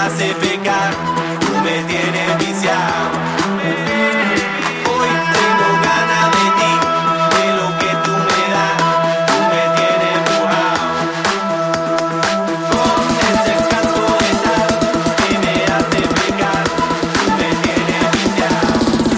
hace pecar, tú me tienes viciado. Hoy tengo ganas de ti, de lo que tú me das, tú me tienes embrujado. Con ese encanto letal que me hace pecar, tú me tienes viciado.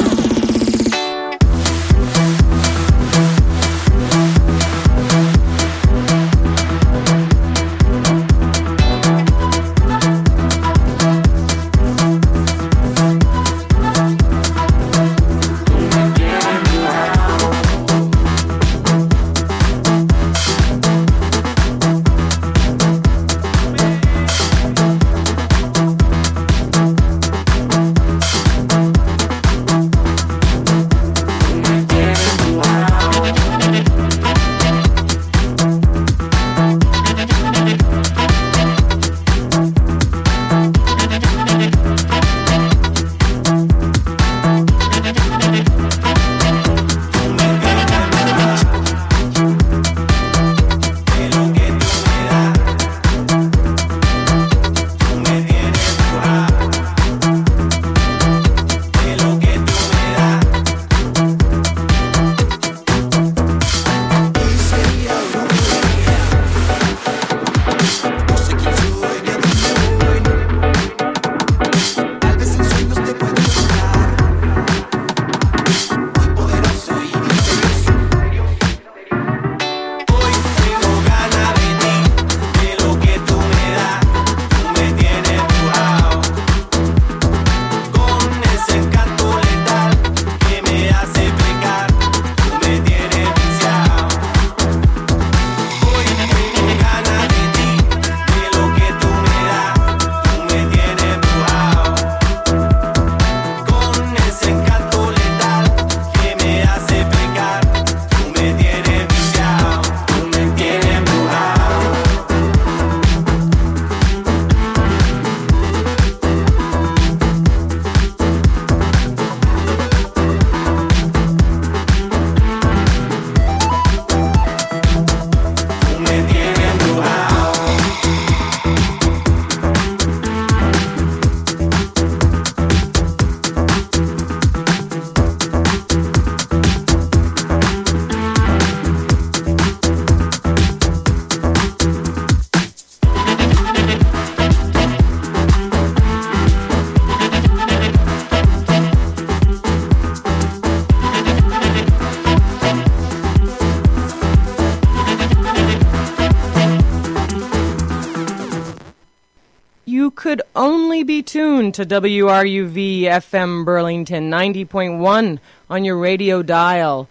Could only be tuned to WRUV FM Burlington 90.1 on your radio dial.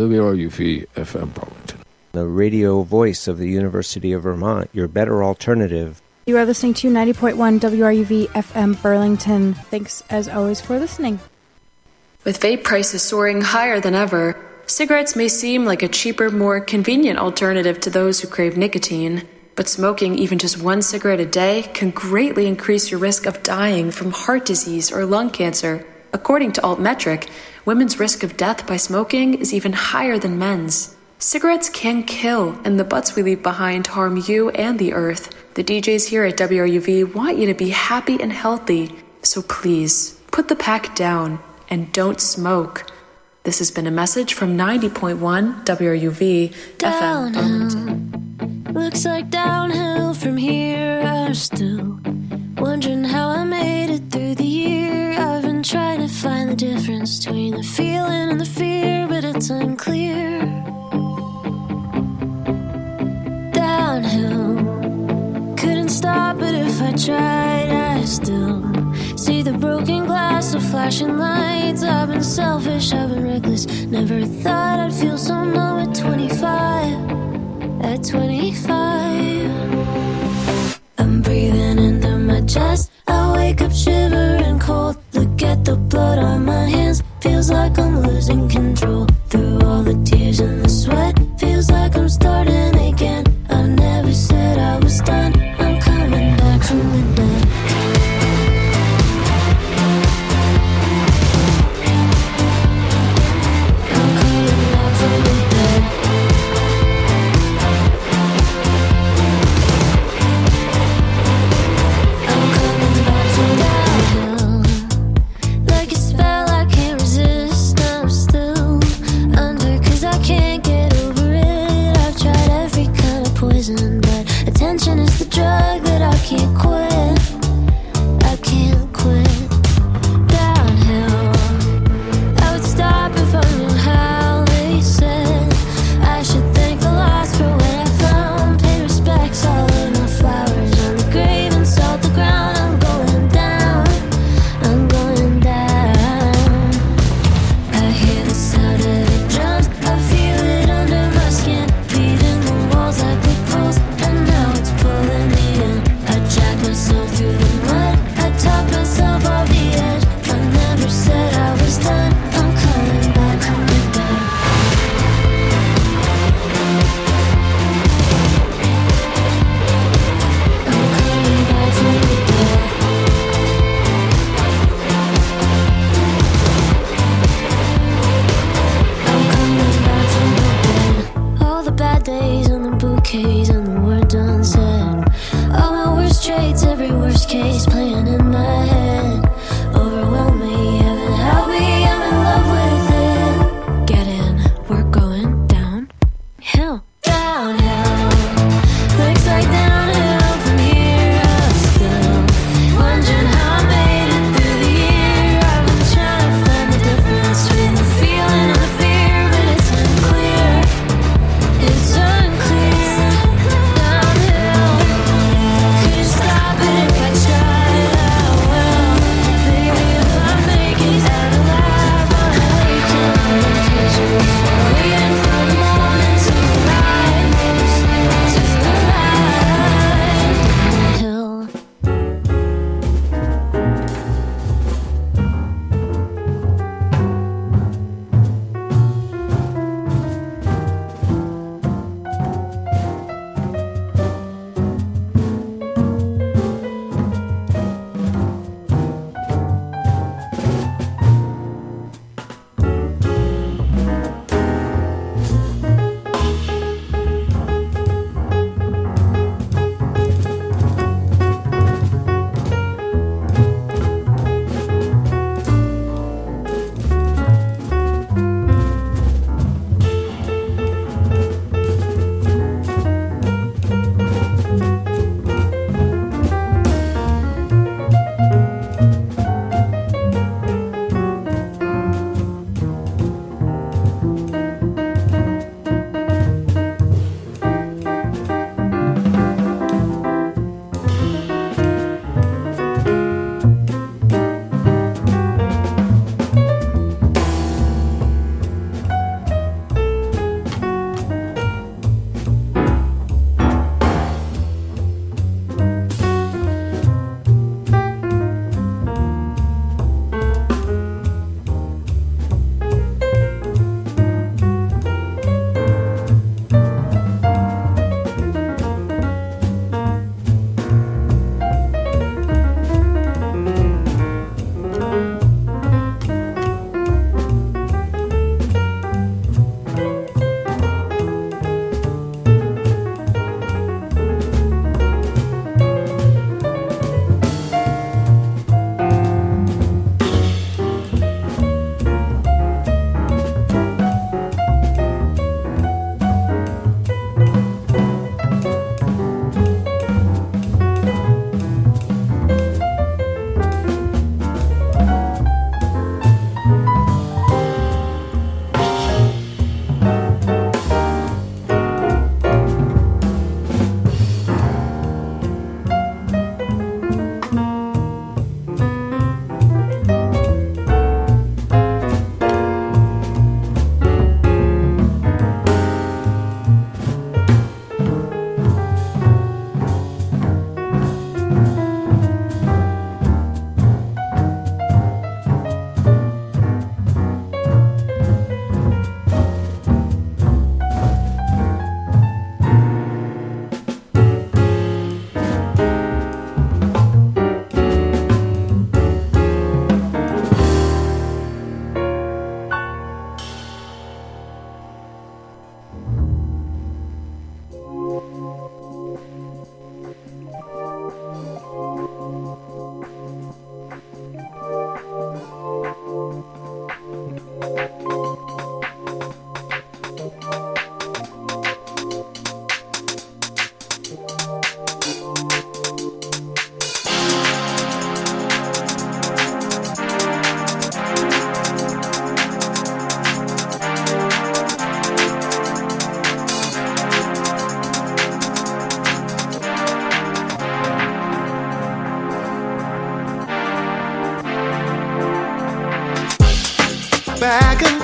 WRUV FM Burlington, the radio voice of the University of Vermont, your better alternative. You are listening to 90.1 WRUV FM Burlington. Thanks as always for listening. With vape prices soaring higher than ever, cigarettes may seem like a cheaper, more convenient alternative to those who crave nicotine. But smoking even just one cigarette a day can greatly increase your risk of dying from heart disease or lung cancer. According to Altmetric, women's risk of death by smoking is even higher than men's. Cigarettes can kill, and the butts we leave behind harm you and the earth. The DJs here at WRUV want you to be happy and healthy. So please, put the pack down and don't smoke. This has been a message from 90.1 WRUV FM Burlington. Looks like downhill from here. I'm still wondering how I made it through the year. I've been trying to find the difference between the feeling and the fear, but it's unclear. Downhill, couldn't stop it if I tried. I still see the broken glass of flashing lights. I've been selfish, I've been reckless. Never thought I'd feel so numb at 25. At 25, I'm breathing into my chest. I wake up shivering cold. Look at the blood on my hands. Feels like I'm losing control. Through all the tears and the sweat, feels like I'm starting again. I never said I was done. I'm coming back from the dead. I'm coming back from the dead. I'm coming can't quit. I can't quit. Downhill, I would stop if I knew how. They said I should thank the lost for what I found. Pay respects, all of my flowers on the grave and salt the ground. I'm going down, I'm going down. I hear the sound of the drums, I feel it under my skin, beating the walls like big poles, and now it's pulling me in. I jack myself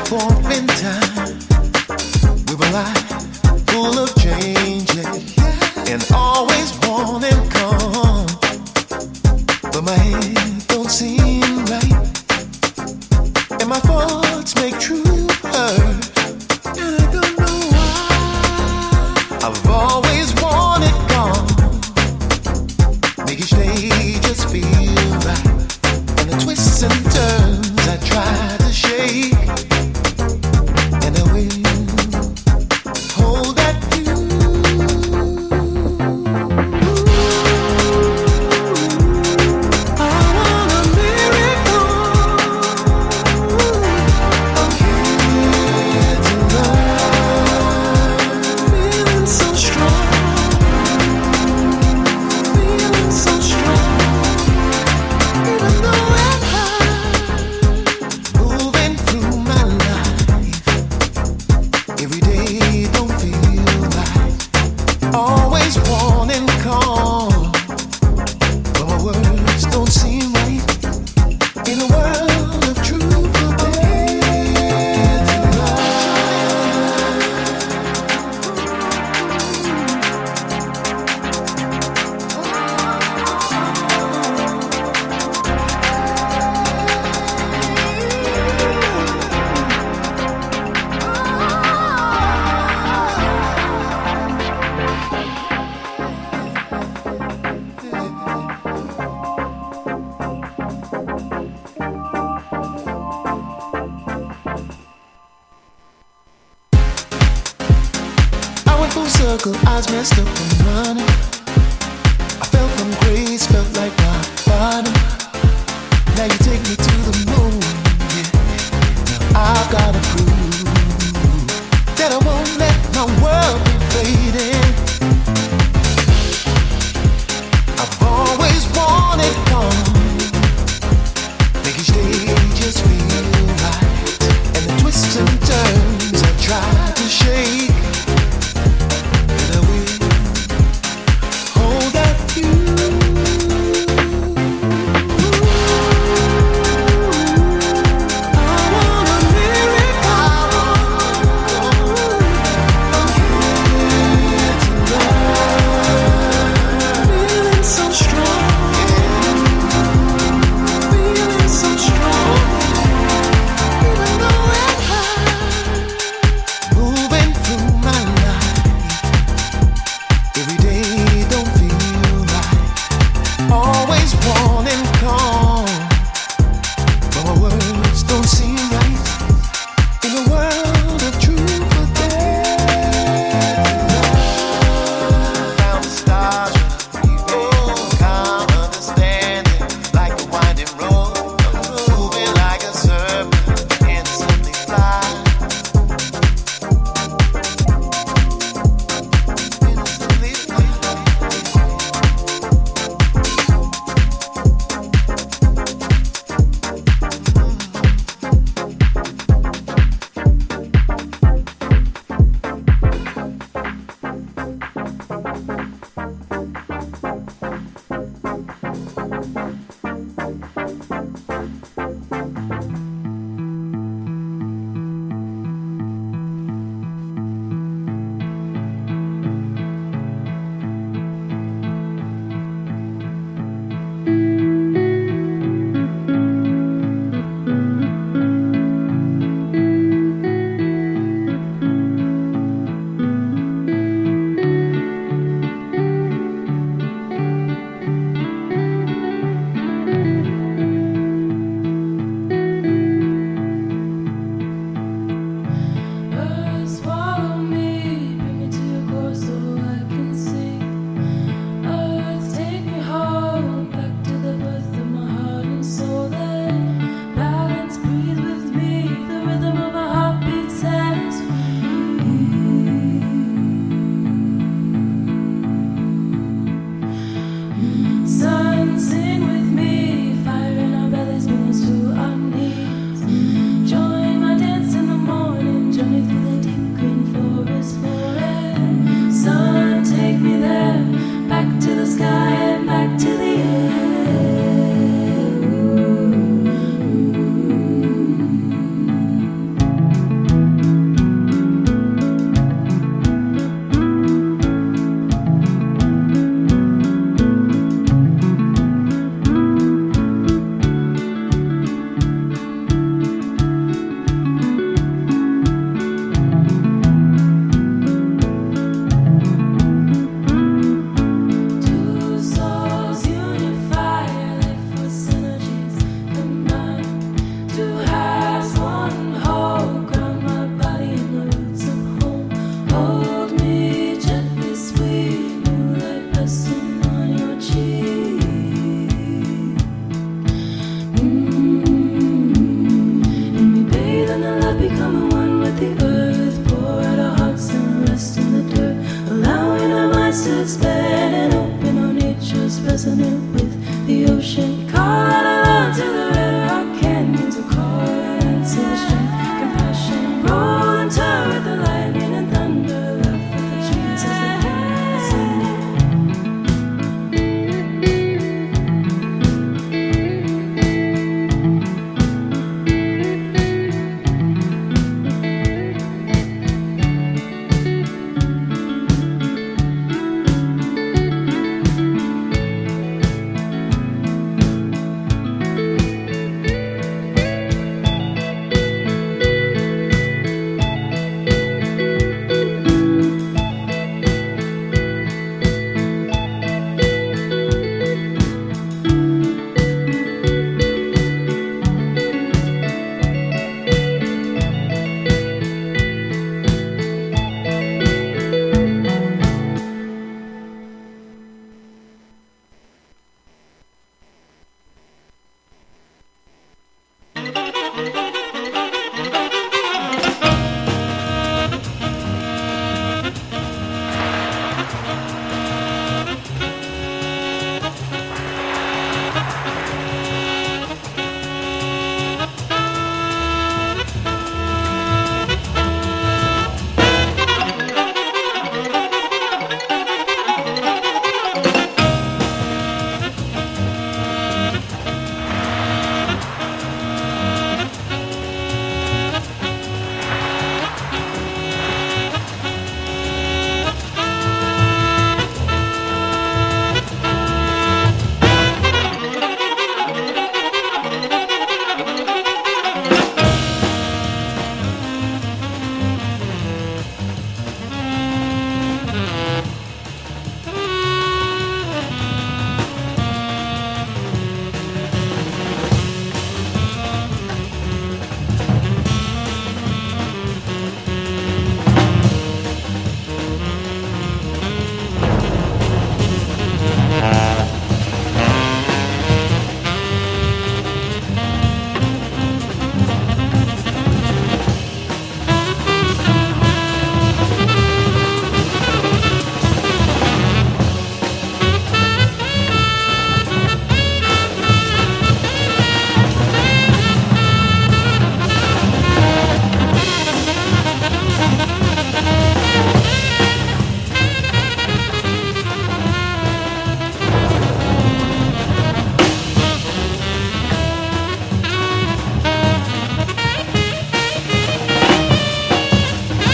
forth in time with a life full of changes and always wanting calm, but my head don't seem right, and my thoughts make true hurt, and I don't know why. I've always wanted calm, make each day just feel right, and the twists and turns I try to shake, and I will hold that view. I want a miracle. I'm here tonight, feeling so strong, feeling so strong, even though I'm high, moving through my life. Every day don't feel right, always wanting calm, but my words don't seem right. In a world of truth, I'm here I went full circle, eyes messed up and running. I fell from grace, felt like rock bottom. Now you take me to the moon, yeah. Now I've gotta prove that I won't let my world be fading.